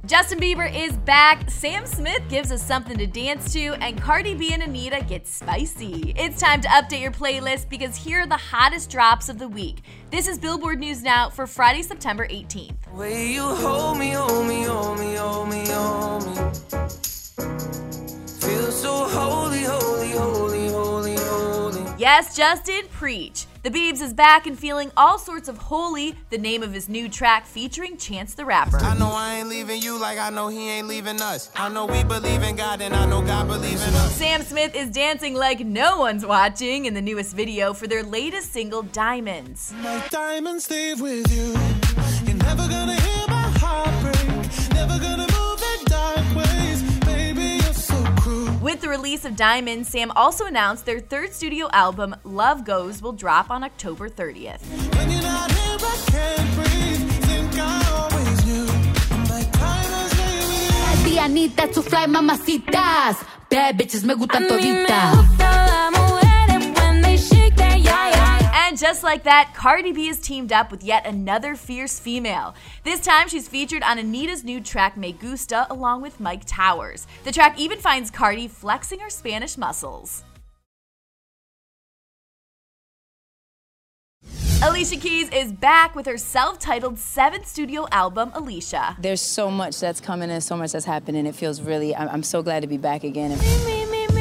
Justin Bieber is back, Sam Smith gives us something to dance to, and Cardi B and Anitta get spicy. It's time to update your playlist because here are the hottest drops of the week. This is Billboard News Now for Friday, September 18th. Will you hold me, hold me, hold me, hold me, hold me. Feel so holy, holy, holy, holy, holy. Yes, Justin, preach. The Biebs is back and feeling all sorts of holy, the name of his new track featuring Chance the Rapper. I know I ain't leaving you like I know he ain't leaving us. I know we believe in God and I know God believes in us. Sam Smith is dancing like no one's watching in the newest video for their latest single, Diamonds. My diamonds leave with you. You're never gonna hear my heart break. Never gonna move in dark ways. Baby, you're so cruel. With the release of Diamonds, Sam also announced their third studio album, Love Goes, will drop on October 30th. When you're not here, I can't breathe. Think I always knew. My diamonds leave with you. Dianita, to fly mamacitas. Bad bitches me gustan toditas. And just like that, Cardi B has teamed up with yet another fierce female. This time, she's featured on Anitta's new track, Me Gusta, along with Mike Towers. The track even finds Cardi flexing her Spanish muscles. Alicia Keys is back with her self-titled 7th studio album, Alicia. There's so much that's coming and so much that's happening. It feels really, I'm so glad to be back again. Me.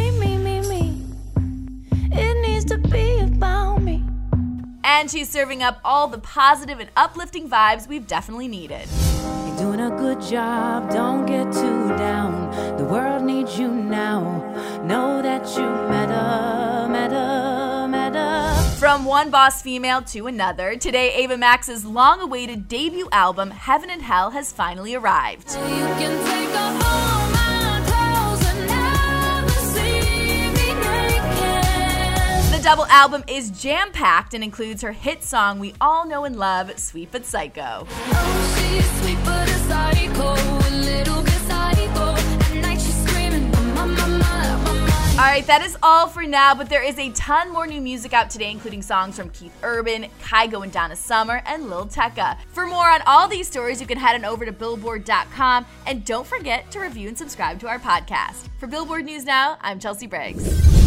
It needs to be about me. And she's serving up all the positive and uplifting vibes we've definitely needed. You're doing a good job, don't get too down. The world needs you now. Know that you matter, matter, matter. From one boss female to another, today Ava Max's long-awaited debut album, Heaven and Hell, has finally arrived. You can take off all my clothes and never see me naked. The double album is jam-packed and includes her hit song we all know and love, Sweet But Psycho. Oh, she's sweet but a psycho, a little bit psycho. At night she's screaming, mama. Alright, that is all for now, but there is a ton more new music out today, including songs from Keith Urban, Kygo and Donna Summer, and Lil Tecca. For more on all these stories, you can head on over to Billboard.com, and don't forget to review and subscribe to our podcast. For Billboard News Now, I'm Chelsea Briggs.